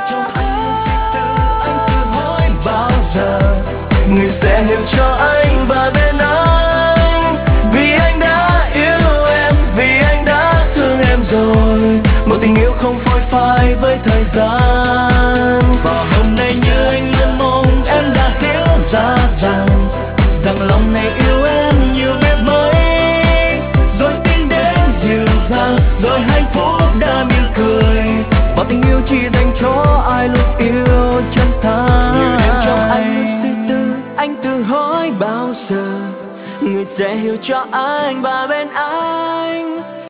trong anh suy tư, anh tự hỏi bao giờ người sẽ hiểu cho anh và bên anh. Vì anh đã yêu em, vì anh đã thương em rồi. Một tình yêu không phôi phai với thời gian. Và hôm nay như anh luôn mong em đã hiểu ra rằng lòng này yêu em nhiều biết mấy. Rồi tin đến dịu dàng, rồi hạnh phúc đã mỉm cười. Và tình yêu chỉ dành cho ai lúc yêu chân thành. Nhiều đêm trong anh luôn suy tư, anh tự hỏi bao giờ người sẽ hiểu cho anh và bên anh.